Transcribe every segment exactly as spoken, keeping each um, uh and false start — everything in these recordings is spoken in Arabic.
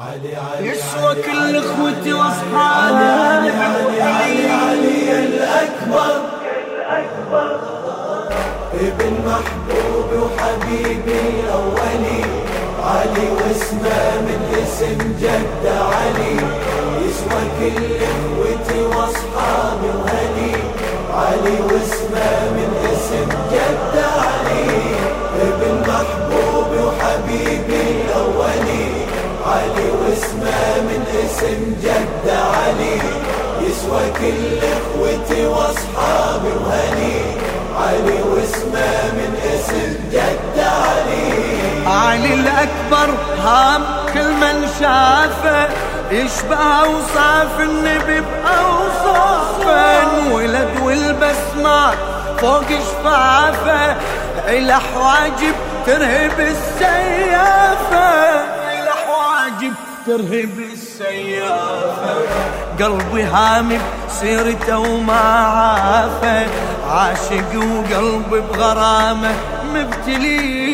علي علي يسوى كل اخوتي واصحابي. علي علي علي علي الأكبر ابن محبوبي وحبيبي الأولي علي، واسمه من اسم جد علي يسوى كل اخوتي واصحابي وهلي. علي واسمه من اسم جد علي ابن محبوبي وحبيبي الأولي. علي واسمه من اسم جد علي يسوى كل اخوتي واصحابي وهلي. علي واسمه من اسم جد علي. علي الأكبر هام كل من شافه يشبه أوصاف النبي بأوصافه. ولد والبسمات فوق شفافه إلى حواجب ترهب السيافة. إلى حواجب ترهب السيافة. قلبي هامي بسيرته وما عافه، عاشق وقلبي بغرامه مبتلي.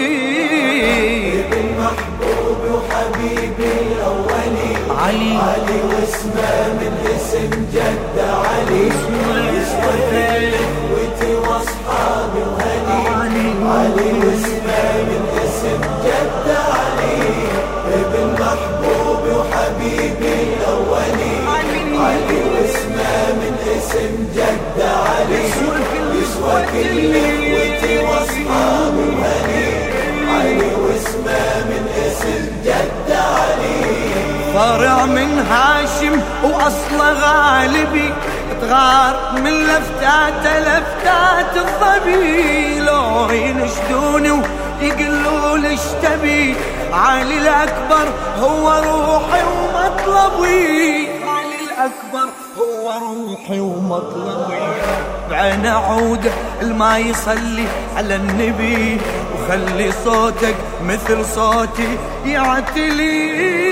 ابن محبوبي وحبيبي الأولي علي علي واسمه من اسم جد علي يسوى كل اخوتي واصحابي وهلي. علي واسمه من اسم جد علي ابن محبوبي وحبيبي الأولي. علي واسمه من اسم جد علي يسوى كل اخوتي واصحابي وهلي. علي واسمه من اسم جد علي. فرع من هاشم واصله غالبي، تغار من لفتات لفتات الظبي. لو ينشدوني ويقولوا لي اشتبي، علي الأكبر هو روحي ومطلبي. علي الأكبر هو روحي ومطلبي. بعين عوده الما يصلي على النبي، وخلي صوتك مثل صوتي يعتلي.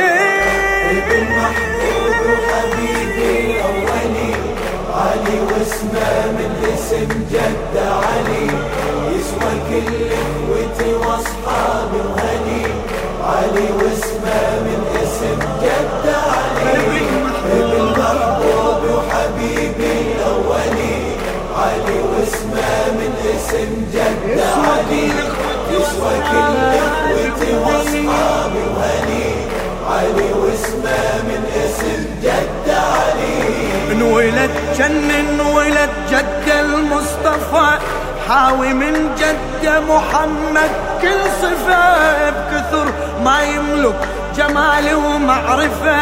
ابن محبوب وحبيبي الأولي علي واسمه من اسم جد علي يسوى كل اخوتي واصحابي وهلي. علي واسمه من اسم جد علي ابن محبوب وحبيبي الأولي. علي واسمه من اسم جد علي يسوى كل اخوتي واصحابي وهلي. علي واسمه من اسم جد علي. انولد جن انولد جد المصطفى، حاوي من جد محمد كل صفة. بكثر ما يملك جمال ومعرفة،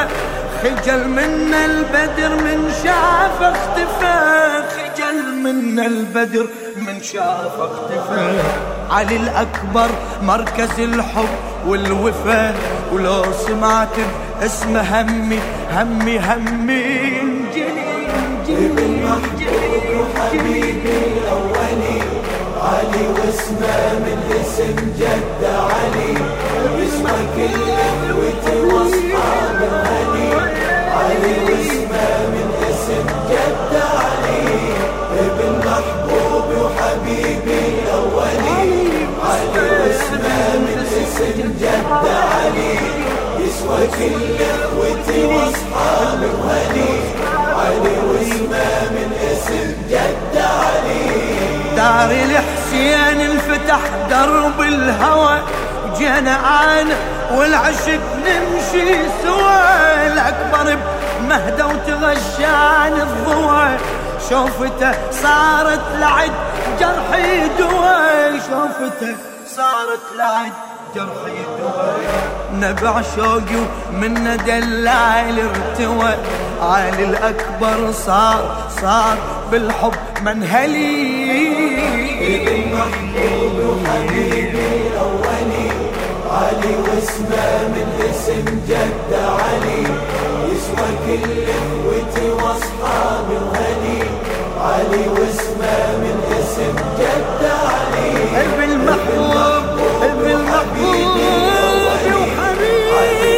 خجل من البدر من شاف اختفى. خجل من البدر من شاف اختفى. علي الأكبر مركز الحب والوفا، ولو سمعت اسمه همي همي همي انجلي ابن محبوب وحبيبي الأولي علي واسمه من اسم جد علي يسوى كل اخوتي واصحابي وهلي. علي واسمه من اسم جد علي ابن محبوب وحبيبي الأولي. علي واسمه من اسم جد علي يسوى كل اخوتي واصحابي وهلي. علي واسمه من اسم جد علي. دار الحسين انفتح درب الهوى، وجينا انا والعشق نمشي سوا. الأكبر بمهدى وتغشان الضوى، شوفته صارت لعد جرحي دوا. شوفته صارت لعد جرحي دوا. نبع شوقي ومن دلال ارتوى. علي الأكبر صار صار بالحب منهلي. ابن محبوب وحبيبي الأولي علي واسمه من اسم جد علي يسوى كل اخوتي واصحابي وهلي. علي واسمه من اسم جد علي ابن المحبوب ابن المحبوب وحبيبي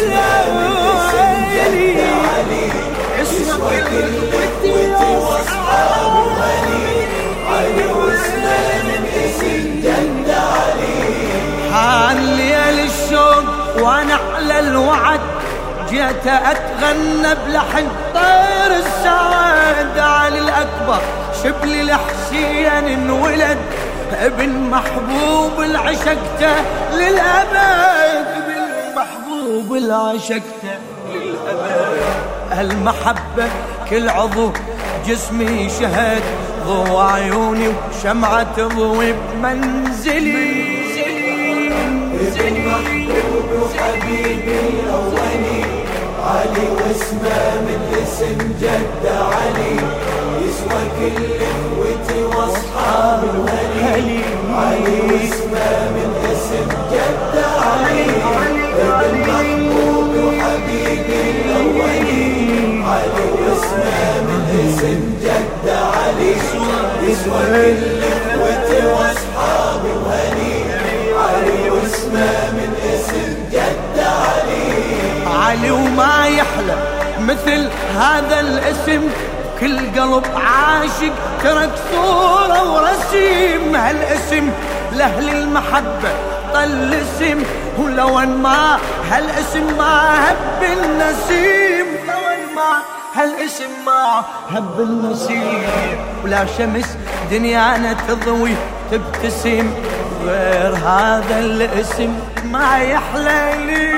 الأولي يسوى كل اخوتي واصحابي وهلي. علي واسمه من اسم جد علي. حان ليل الشوق وانا على الوعد جيت اتغنى بلحن طير السعد. علي الاكبر شبلي الحسين انولد ابن محبوب العشقته للابد، ابن محبوب العشقته للابد. المحبه كل عضو جسمي شهد، ضوء عيوني وشمعه تضوي بمنزلي. ابن محبوب وحبيبي الأولي علي، واسمه من اسم جد علي، يسوى كل اخوتي واصحابي الولي. علي واسمه من اسم جد علي، ابن محبوب وحبيبي الأولي علي، واسمه من اسم جد علي، يسوى كل اخوتي واصحابي الولي. علي واسمه من اسم جد علي. علي وما يحلى مثل هذا الاسم، كل قلب عاشق ترك صورة ورسيم. هالاسم لأهل المحبة طل اسم، ولو ان ما هالاسم ما هب النسيم، لو ان ما هالاسم ما هب النسيم. ولا شمس دنيانا تضوي تبتسم غير هذا الاسم ما يحلى لي.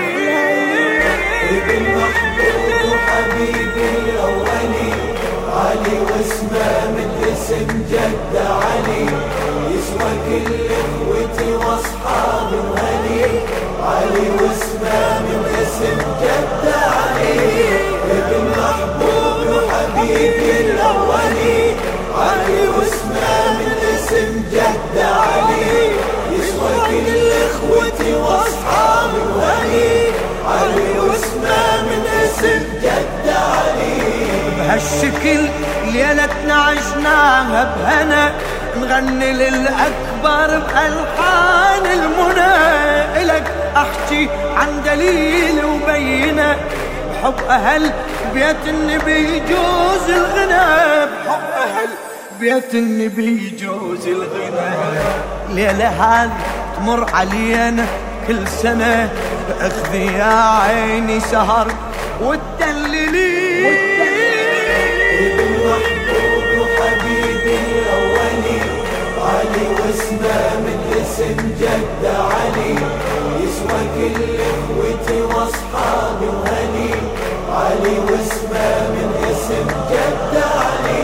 ابن محبوب وحبيبي الأولي علي، واسمه من اسم جد علي، يسوى كل اخوتي واصحابي الولي. علي واسمه من اسم جد علي، ابن محبوب وحبيبي الأولي علي، واسمه من اسم جد علي، يسوى كل اخوتي واصحابي الولي. علي واسمه من اسم جد علي. بهالشكل ليلتنا عشناها بهنا، نغني للأكبر بألحان المنى. إلك أحكي عن دليل وبينه، بحب أهل بيت النبي يجوز الغنى، بحب أهل بيت النبي يجوز الغنى. ليلة هذه تمر علينا كل سنة، اخذي يا عيني سهر وتدللي. ابن محبوب وحبيبي الأولي علي، واسمه من اسم جد علي، يسوى كل اخوتي واصحابي الولي. علي واسمه من اسم جد علي،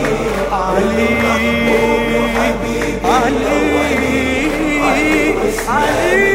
علي ابن محبوب وحبيبي الأولي علي، واسمه